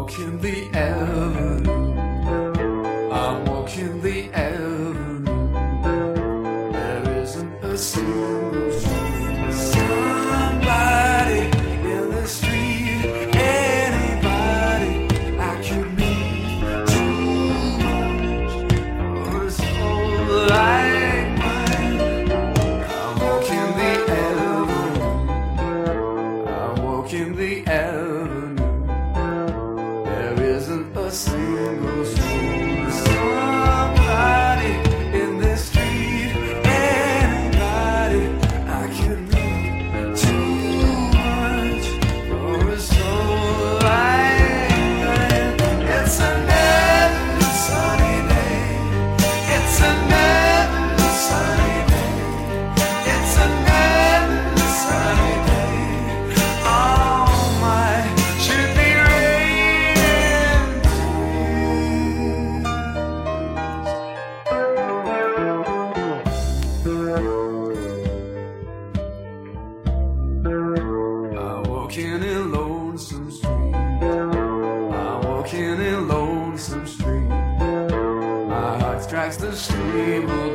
walking the avenue. I'm walking the avenue. There isn't a single soul. Somebody in the street, anybody I could meet. Too much for a soul like mine. I'm walking the avenue. I'm walking the avenue. There isn't a single soul. Somebody in this street, anybody I could meet. Too much for a soul like mine. It's another sunny day. It's another sunny day. It's another sunny day. All mine should be raining I'm walking in Lonesome Street. I'm walking in Lonesome Street. My heart strikes the stream.